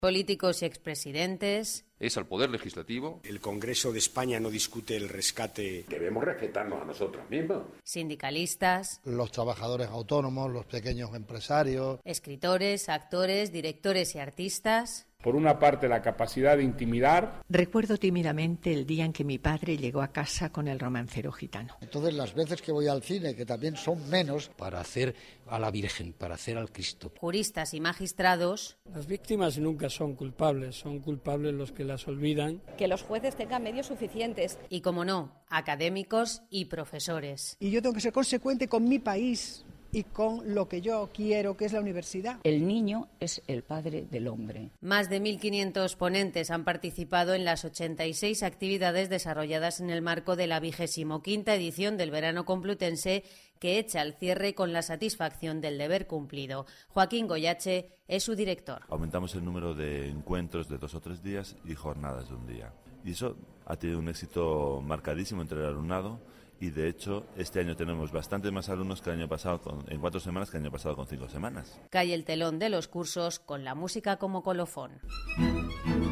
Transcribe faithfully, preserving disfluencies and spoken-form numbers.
Políticos y expresidentes. Es al Poder Legislativo. El Congreso de España no discute el rescate. Debemos respetarnos a nosotros mismos. Sindicalistas. Los trabajadores autónomos, los pequeños empresarios. Escritores, actores, directores y artistas. Por una parte, la capacidad de intimidar. Recuerdo tímidamente el día en que mi padre llegó a casa con el romancero gitano. Entonces, las veces que voy al cine, que también son menos, para hacer a la Virgen, para hacer al Cristo. Juristas y magistrados. Las víctimas nunca son culpables, son culpables los que las olvidan. Que los jueces tengan medios suficientes. Y, como no, académicos y profesores. Y yo tengo que ser consecuente con mi país y con lo que yo quiero, que es la universidad. El niño es el padre del hombre. Más de mil quinientos ponentes han participado en las ochenta y seis actividades desarrolladas en el marco de la vigésimo quinta edición del Verano Complutense, que echa el cierre con la satisfacción del deber cumplido. Joaquín Goyache es su director. Aumentamos el número de encuentros de dos o tres días y jornadas de un día. Y eso ha tenido un éxito marcadísimo entre el alumnado. Y de hecho, este año tenemos bastante más alumnos que el año pasado con, en cuatro semanas que el año pasado con cinco semanas. Cae el telón de los cursos con la música como colofón.